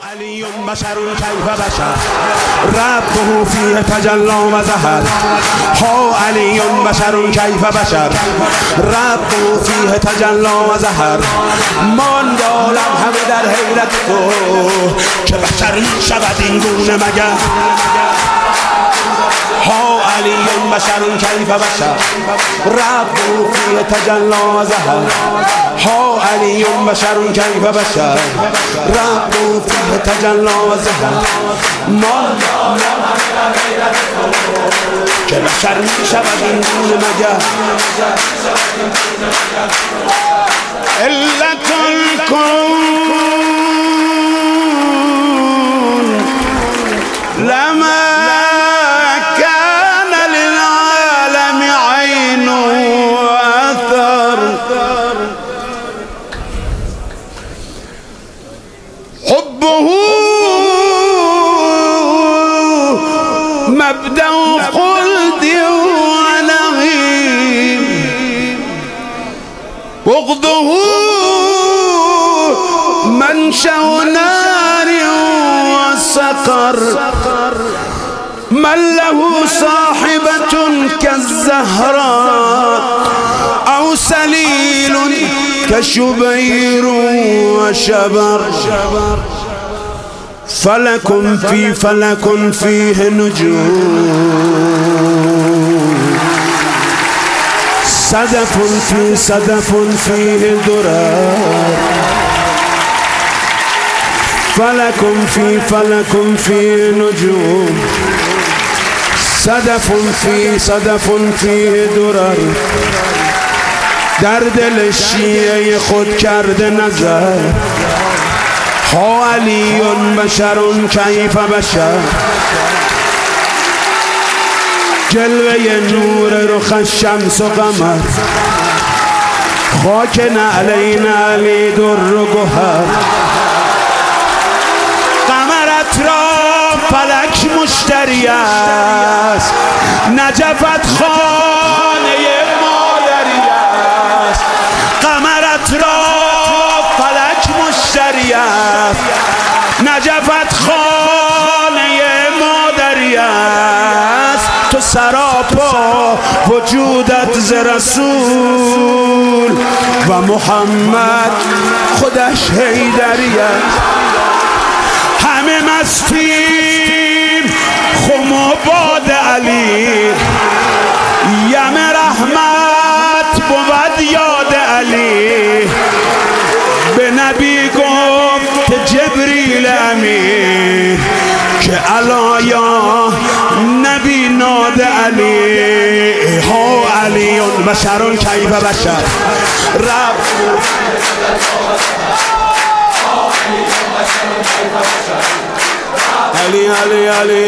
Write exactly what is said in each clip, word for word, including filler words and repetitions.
علی بشر کیف بشر ربه فیه تجلی و ظهر ها علی بشر کیف بشر ربه فیه تجلی و ظهر ماند عالم همه در حیرت تو که بشر می شود این گونه مگر ها علی بشر کیف بشر ربه فیه تجلی و ظهر ها علی بشر کیف بشر ربه فیه تجلی و ظهر ماند که بشر می شود این گونه مگر علت الکون لما حبه مبدأ خلد ونعيم بغضه منشأ نار وسقر من له صاحبة كالزهراء أو سليل كشبير وشبر فلك في فلك فيه نجوم صدف في صدف فيه درر فلك في فلك فيه نجوم صدف في صدف فيه درر در دل شیعه خود کرده نظر ها علی بشر کیف بشر جلوه نور رخ شمس و قمر خاک نعلین علی در و گوهر قمرت را فلک مشتری است نجفت خانه مادری است قمرت را فلک مشتری است نجفت خانه مادری است تو سراپا وجودت ز رسول و محمد خودش حیدری است همه مستیم خم و باد علی یم رحمت بود یاد علی به نبی گفت جبریل امین که الا یا نبی ناد علی ها علی بشر کیف بشر رب علی علی علی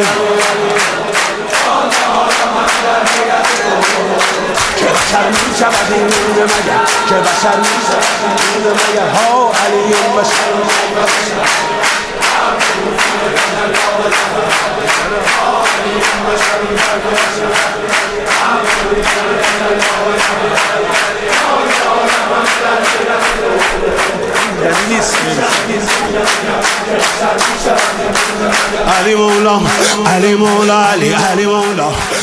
که بشر می شود این گونه مگر که بشر می شود این گونه مگر ها علی بشر علی مولا علی مولا علی علی مولا